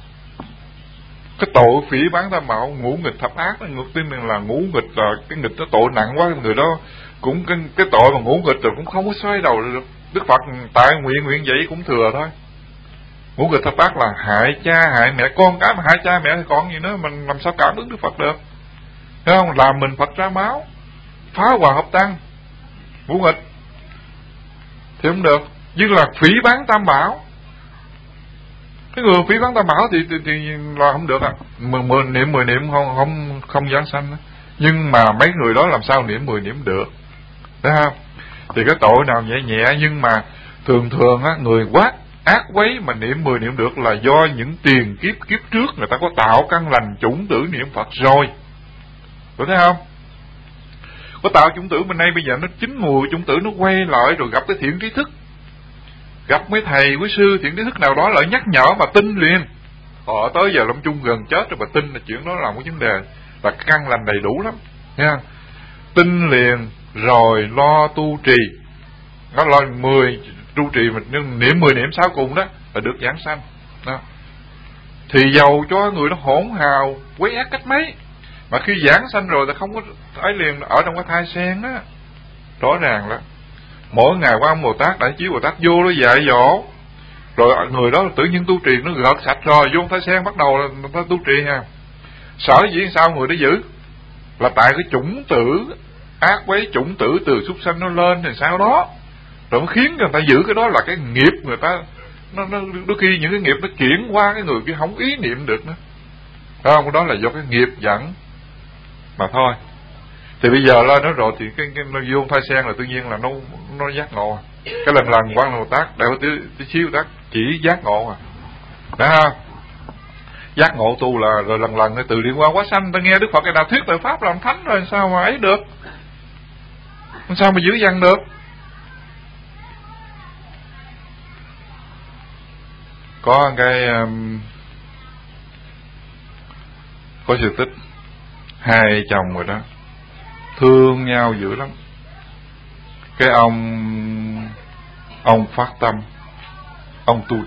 Cái tội phỉ báng Tam Bảo, ngũ nghịch thập ác, ngược tin là ngũ nghịch là cái nghịch nó tội nặng quá, người đó cũng cái tội mà ngũ nghịch rồi cũng không có xoay đầu được. Đức Phật tại nguyện vậy cũng thừa thôi. Ngũ nghịch thập ác là hại cha hại mẹ, con cái mà hại cha mẹ thì còn gì nữa, mình làm sao cảm ứng Đức Phật được, thấy không? Làm mình Phật ra máu, phá hòa hợp tăng, ngũ nghịch thì không được. Nhưng là phỉ báng Tam Bảo, cái người phỉ báng Tam Bảo thì là không được à. 10 niệm không giảng sanh đó. Nhưng mà mấy người đó làm sao niệm 10 niệm được, thấy không? Thì cái tội nào nhẹ nhẹ, nhưng mà thường á, người quá ác quấy mà niệm 10 niệm được là do những tiền kiếp trước người ta có tạo căn lành chủng tử niệm Phật rồi, có thấy không? Có tạo chủng tử bên đây, bây giờ nó chín mùi chủng tử nó quay lại, rồi gặp cái thiện trí thức, gặp mấy thầy quý sư thiện trí thức nào đó lại nhắc nhở mà tin liền. Họ tới giờ lâm chung gần chết rồi mà tin là chuyện đó là một vấn đề, là căn lành đầy đủ lắm nha. Tin liền rồi lo tu trì, nó lo 10 tu trì, mình niệm 10 niệm sau cùng đó là được giảng sanh đó. Thì dầu cho người nó hỗn hào quấy ác cách mấy, mà khi giảng sanh rồi là không có ấy liền, ở trong cái thai sen á, rõ ràng là mỗi ngày qua Bồ Tát Đại Chí Bồ Tát vô nó dạy dỗ, rồi người đó tự nhiên tu trì nó gợt sạch rồi, vô thai sen bắt đầu là nó tu trì ha. Sở dĩ sao người đó giữ là tại cái chủng tử ác quấy, chủng tử từ súc sanh nó lên thì sao đó, rồi nó khiến người ta giữ cái đó là cái nghiệp người ta, nó đôi khi những cái nghiệp nó chuyển qua cái người kia không ý niệm được nữa, phải không? Đó là do cái nghiệp dẫn mà thôi. Thì bây giờ lên đó rồi thì cái nó vô thai sen là tự nhiên là nó giác ngộ. Cái lần Quan Bồ Tát Đại Tí Xíu Bồ Tát chỉ giác ngộ à, đó ha. Giác ngộ tu là rồi lần từ liên quan quá sanh, ta nghe Đức Phật cái nào thuyết tự pháp làm thánh rồi, sao mà ấy được, sao mà giữ dằn được. Có cái có sự tích hai chồng rồi đó thương nhau dữ lắm. Cái ông phát tâm, ông tu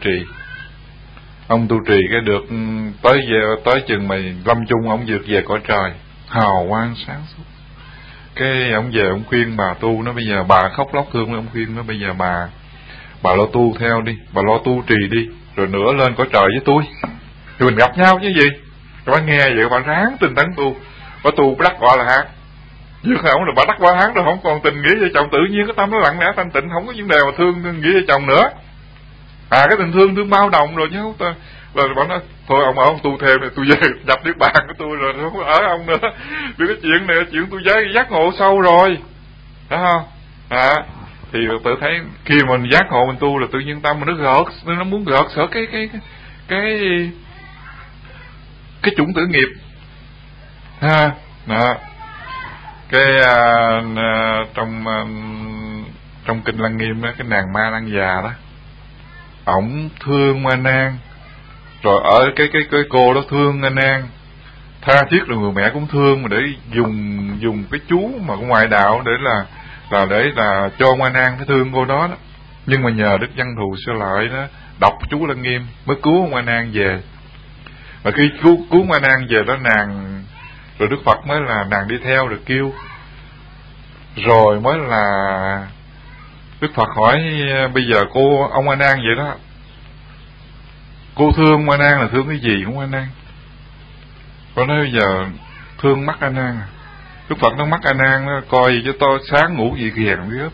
trì cái được tới chừng mày lâm chung ông vượt về cõi trời, hào quang sáng suốt. Cái ông về ông khuyên bà tu, nó bây giờ bà khóc lóc thương ông khuyên nó bây giờ bà lo tu theo đi, bà lo tu trì đi, rồi nữa lên cõi trời với tôi thì mình gặp nhau chứ gì. Rồi bà nghe vậy bà ráng tinh tấn tu, bà tu bà đắc gọi là hát. Chứ không là bà đắc qua hát rồi không còn tình nghĩa vợ chồng, tự nhiên cái tâm nó lặng lẽ thanh tịnh, không có vấn đề mà thương nghĩa vợ chồng nữa. Cái tình thương bao đồng rồi chứ không. Rồi bà nói thôi ông ở ông tu thêm này, tôi về nhập niết bàn của tôi rồi, không có ở ông nữa. Vì cái chuyện này chuyện tôi giác ngộ sâu rồi, phải không? Thì tự thấy khi mình giác ngộ mình tu là tự nhiên tâm mình nó muốn gợt sở cái chủng tử nghiệp trong kinh Lăng Nghiêm đó, cái nàng Ma Nan già đó, ổng thương Ma Nan, rồi ở cái cô đó thương Ma Nan tha thiết, rồi người mẹ cũng thương, mà để dùng cái chú mà ngoại đạo để là cho Ma Nan cái thương cô đó. Nhưng mà nhờ Đức Văn Thù Sư Lợi đó đọc chú Lăng Nghiêm mới cứu Ma Nan về. Và khi cứu Ma Nan về đó, nàng rồi Đức Phật mới là nàng đi theo rồi kêu, rồi mới là Đức Phật hỏi bây giờ ông Ma Nan vậy đó, cô thương Ma Nan là thương cái gì của Ma Nan? Cô nói bây giờ thương mắt A Nan. Đức Phật nó mắt A Nan nó coi gì cho tôi sáng ngủ gì ghèn biết.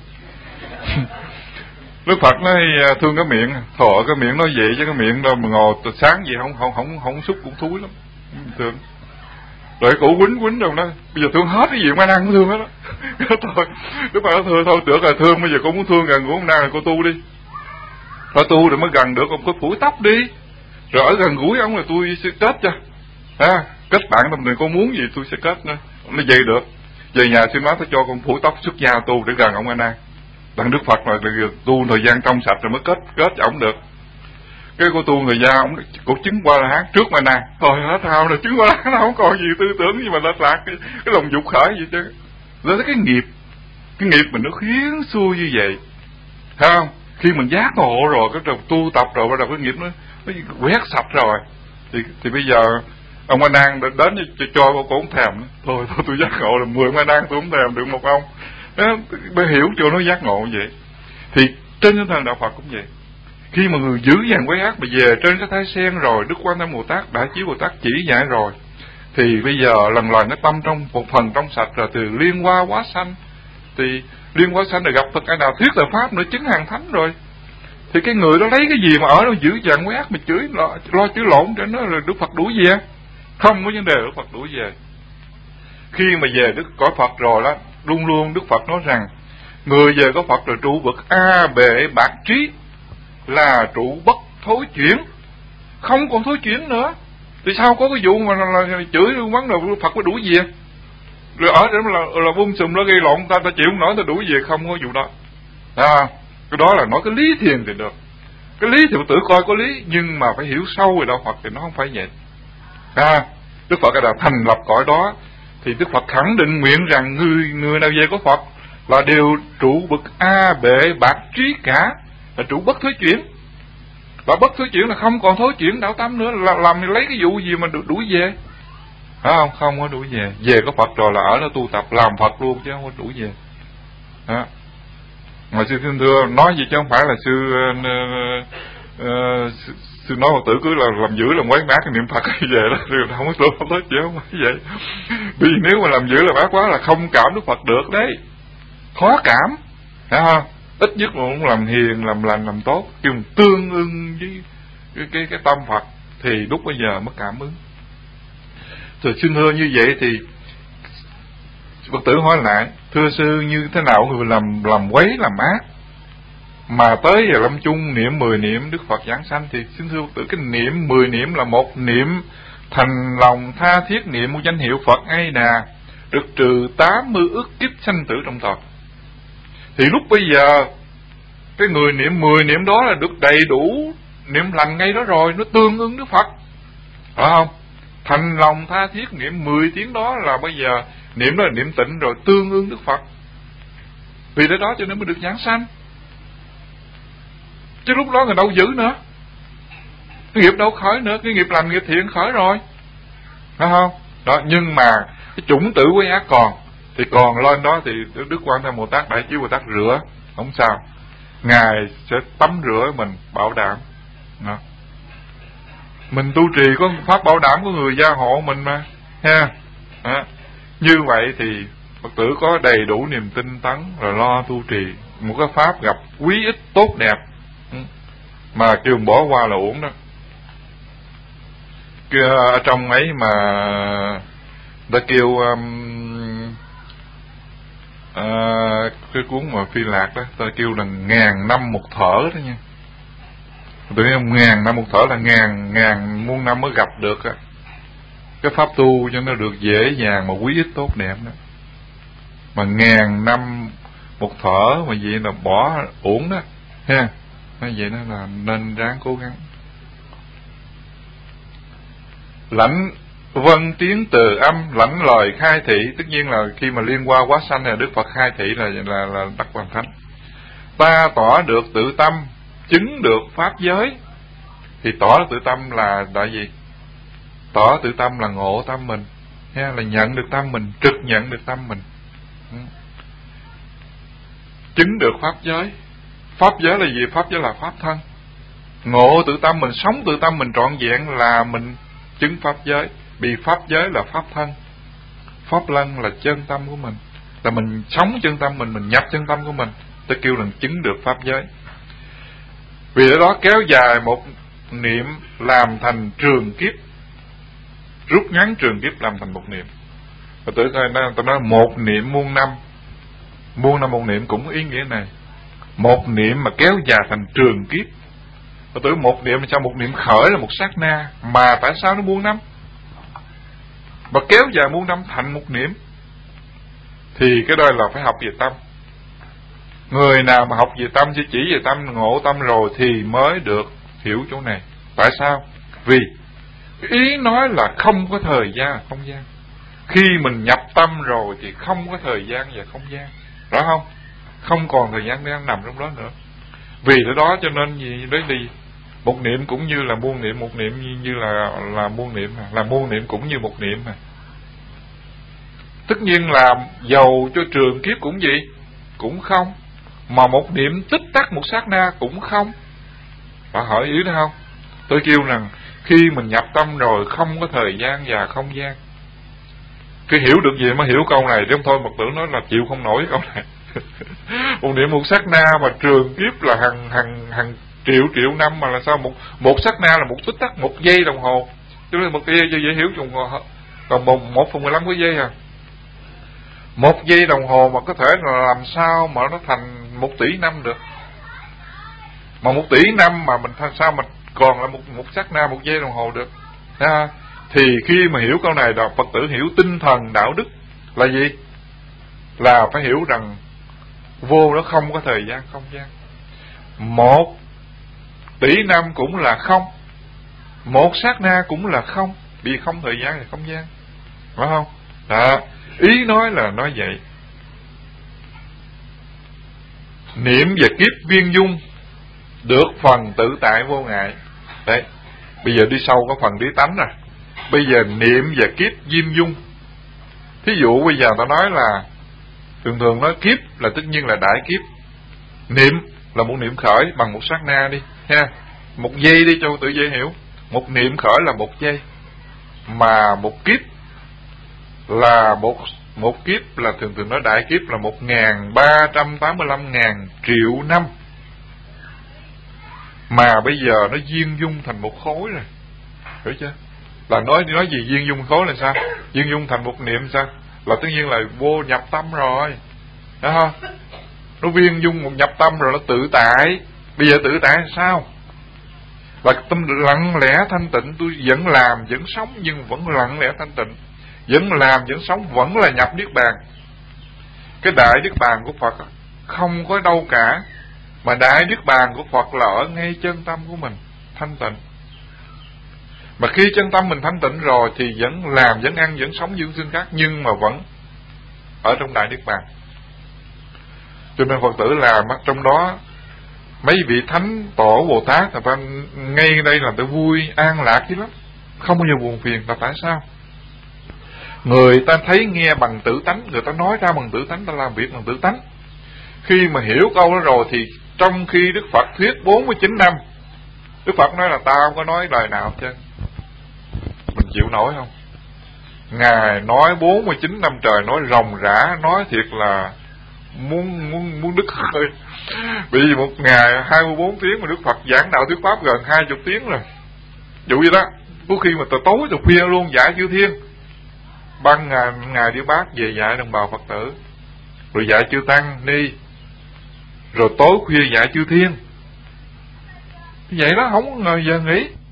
Đức Phật nói thương cái miệng, thọ cái miệng nói vậy chứ cái miệng đâu mà ngồi sáng gì không xúc cũng thúi lắm, thương. Rồi cổ quýnh rồi đó, bây giờ thương hết cái gì Ma Nan cũng thương hết đó. Thôi Đức Phật nói thôi tưởng là thương, bây giờ cô muốn thương gần gũi Ma Nan là cô tu đi, phải tu rồi mới gần được. Ông có phủi tóc đi, rồi ở gần gũi ông là tôi sẽ kết cho kết bạn đồng này, con muốn gì tôi sẽ kết nữa. Nó vậy được. Về nhà xin nói tôi cho con phủi tóc xuất gia tu để gần ông A Nan. Đặng Đức Phật là tu thời gian trong sạch rồi mới kết cho ông được. Cái cô tu người gia ông cổ chứng qua là hát trước Ma Nan, thôi hết thao rồi, chứng qua là nó không còn gì tư tưởng gì mà lệch lạc cái lòng dục khởi gì chứ. Đó là cái nghiệp mình nó khiến xui như vậy, thấy không? Khi mình giác ngộ rồi, cái đầu tu tập rồi, bắt đầu cái nghiệp nó quét sạch rồi, thì bây giờ ông Ma Nan đến cho cô cũng thèm. Thôi tôi giác ngộ là 10 Ma Nan tôi không thèm được một ông. Mới hiểu cho nó giác ngộ vậy. Thì trên tinh thần đạo Phật cũng vậy. Khi mà người giữ dàn quấy ác mà về trên cái thái sen rồi, Đức Quan Thế Bồ Tát Đại Chí Bồ Tát chỉ dạy rồi, thì bây giờ lần cái tâm trong một phần trong sạch rồi, từ liên hoa hóa sanh, thì liên hoa sanh rồi gặp Phật ai nào thuyết lời pháp nữa, chứng hàng thánh rồi, thì cái người đó lấy cái gì mà ở đó giữ dàn quấy ác mà chửi lo chửi lộn cho nó, rồi Đức Phật đuổi về? Không có vấn đề Đức Phật đuổi về. Khi mà về cõi Phật rồi đó, luôn luôn Đức Phật nói rằng người về cõi Phật rồi trụ bậc A bệ bạc trí, là trụ bất thối chuyển, không còn thối chuyển nữa. Thì sao có cái vụ mà là chửi vấn rồi Phật mới đuổi về? Rồi ở đó là bung sùm nó gây lộn, ta chịu không nổi ta đuổi về, không có vụ đó. Cái đó là nói cái lý thiền thì được. Cái lý thì tự coi có lý, nhưng mà phải hiểu sâu về đạo Phật thì nó không phải vậy. Đức Phật đã thành lập cõi đó, thì Đức Phật khẳng định nguyện rằng người nào về có Phật là đều trụ bậc A bệ bạc trí cả, là trụ bất thối chuyển. Và bất thối chuyển là không còn thối chuyển đạo tâm nữa, là làm lấy cái vụ gì mà được đuổi về? Không có đuổi về. Về có Phật rồi là ở đó tu tập làm Phật luôn, chứ không có đuổi về. Mà sư xin thưa nói gì chứ không phải là sư nói Phật tử cứ là làm dữ làm quấy mát cái niệm Phật về đó, rồi không có tu không tới chứ không phải vậy. Vì nếu mà làm dữ làm ác quá là không cảm Đức Phật được đấy, khó cảm, thấy không? Ít nhất mà cũng làm hiền, làm lành, làm tốt, kêu tương ưng với cái tâm Phật, thì lúc bây giờ mới cảm ứng. Rồi xin thưa như vậy thì Phật tử hỏi lại, thưa sư như thế nào người làm quấy làm ác mà tới giờ lâm chung niệm 10 niệm Đức Phật giảng sanh? Thì xin thưa Phật tử, cái niệm 10 niệm là một niệm thành lòng tha thiết niệm một danh hiệu Phật A Đà, được trừ 80 ức kiếp sanh tử trong đời. Thì lúc bây giờ cái người niệm 10 niệm đó là được đầy đủ niệm lành ngay đó rồi, nó tương ứng Đức Phật, phải không? Thành lòng tha thiết niệm 10 tiếng đó là bây giờ niệm đó là niệm tịnh rồi, tương ứng Đức Phật. Vì thế đó cho nên mới được giảng sanh. Chứ lúc đó người đâu giữ nữa, cái nghiệp đâu khởi nữa, cái nghiệp lành nghiệp thiện khởi rồi, phải không? Đó, nhưng mà cái chủng tử quấy ác còn, Thì còn lên đó thì Đức Quan Thế Bồ Tát, Đại Trí Bồ Tát rửa, không sao. Ngài sẽ tắm rửa mình, bảo đảm. Đó. Mình tu trì có pháp bảo đảm của người gia hộ mình mà, ha. Đó. Như vậy thì Phật tử có đầy đủ niềm tinh tấn rồi lo tu trì một cái pháp gặp quý ích tốt đẹp, mà kêu bỏ qua là uổng đó. Ở trong ấy mà ta kêu cái cuốn mà Phi Lạc đó, ta kêu là 1000 năm một thở đó nha. Tự nhiên 1000 năm một thở là ngàn muôn năm mới gặp được á. Cái pháp tu cho nó được dễ dàng mà quý ích tốt đẹp đó. Mà 1000 năm một thở mà vậy là bỏ uổng đó, ha. Nói vậy đó là nên ráng cố gắng. Lãnh vân tiếng từ âm, lãnh lời khai thị. Tất nhiên là khi mà liên qua quá sanh là Đức Phật khai thị là đắc hoàn thánh. Ta tỏ được tự tâm, chứng được pháp giới. Thì tỏ tự tâm là tại gì? Tỏ tự tâm là ngộ tâm mình, ha, là nhận được tâm mình, trực nhận được tâm mình. Chứng được pháp giới. Pháp giới là gì? Pháp giới là pháp thân. Ngộ tự tâm mình, sống tự tâm mình trọn vẹn là mình chứng pháp giới. Vì pháp giới là pháp thân, pháp lân là chân tâm của mình, là mình sống chân tâm mình nhập chân tâm của mình, tôi kêu là chứng được pháp giới. Vì ở đó kéo dài một niệm làm thành trường kiếp, rút ngắn trường kiếp làm thành một niệm. Và tôi nói một niệm muôn năm một niệm cũng có ý nghĩa này. Một niệm mà kéo dài thành trường kiếp. Và tôi một niệm sao? Một niệm khởi là một sát na, mà tại sao nó muôn năm? Mà kéo dài muôn năm thành một niệm, thì cái đó là phải học về tâm. Người nào mà học về tâm, chỉ về tâm, ngộ tâm rồi thì mới được hiểu chỗ này. Tại sao? Vì ý nói là không có thời gian, không gian. Khi mình nhập tâm rồi thì không có thời gian và không gian, rõ không? Không còn thời gian đang nằm trong đó nữa. Vì thế đó cho nên gì đấy đi, một niệm cũng như là muôn niệm, một niệm như là muôn niệm, là muôn niệm cũng như một niệm mà. Tất nhiên là dầu cho trường kiếp cũng gì, cũng không. Mà một niệm tích tắc một sát na cũng không. Bạn hỏi ý đó không? Tôi kêu rằng khi mình nhập tâm rồi không có thời gian và không gian. Cái hiểu được gì mới hiểu câu này, chứ không thôi Phật tử nói là chịu không nổi câu này. Một niệm một sát na mà trường kiếp là hàng triệu năm, mà là sao? Một sát na là một tích tắc, một giây đồng hồ. Cho nên một giây cho dễ hiểu, còn 1/15 cái giây à. 1 giây đồng hồ mà có thể là làm sao mà nó thành 1 tỷ năm được. Mà 1 tỷ năm mà mình sao mà còn là một sát na, 1 giây đồng hồ được. Thì khi mà hiểu câu này là Phật tử hiểu tinh thần đạo đức là gì? Là phải hiểu rằng vô nó không có thời gian không gian. 1 tỷ năm cũng là không, một sát na cũng là không, vì không thời gian thì không gian, phải không? Đó, ý nói là nói vậy. Niệm và kiếp viên dung, được phần tự tại vô ngại. Đấy, bây giờ đi sâu có phần lý tánh rồi. Bây giờ niệm và kiếp viên dung. Thí dụ bây giờ ta nói là thường nói kiếp là tất nhiên là đại kiếp. Niệm là một niệm khởi bằng một sát na đi ha, 1 giây đi cho tự dễ hiểu. Một niệm khởi là 1 giây, mà một kiếp là một kiếp là thường nói đại kiếp là 1385.000 triệu năm. Mà bây giờ nó viên dung thành một khối rồi, hiểu chưa? Là nói gì viên dung khối là sao? Viên dung thành một niệm sao? Là tất nhiên là vô nhập tâm rồi, thấy không? Nó viên dung một nhập tâm rồi, nó tự tại. Bây giờ tự tại là sao? Là tâm lặng lẽ thanh tịnh. Tôi vẫn làm vẫn sống nhưng vẫn lặng lẽ thanh tịnh, vẫn làm vẫn sống, vẫn là nhập niết bàn. Cái đại niết bàn của Phật không có đâu cả, mà đại niết bàn của Phật là ở ngay chân tâm của mình thanh tịnh. Mà khi chân tâm mình thanh tịnh rồi thì vẫn làm, vẫn ăn, vẫn sống dưỡng sinh khác, nhưng mà vẫn ở trong đại niết bàn. Cho nên Phật tử làm trong đó, mấy vị thánh tổ Bồ Tát là phải ngay đây là tôi vui an lạc chứ lắm, không bao giờ buồn phiền. Là tại sao? Người ta thấy nghe bằng tự tánh, người ta nói ra bằng tự tánh, ta làm việc bằng tự tánh. Khi mà hiểu câu đó rồi thì trong khi Đức Phật thuyết 49 năm, Đức Phật nói là ta không có nói lời nào chứ. Mình chịu nổi không? Ngài nói 49 năm trời, nói ròng rã, nói thiệt là muốn đứt hơi. Bởi vì một ngày 24 tiếng mà Đức Phật giảng đạo thuyết pháp gần 20 tiếng rồi. Dụ vậy đó, có khi mà tối từ khuya luôn dạy chư thiên. Ban ngày đi bác về dạy đồng bào Phật tử, rồi dạy chư tăng ni, rồi tối khuya dạy chư thiên. Vậy đó, không có giờ nghỉ.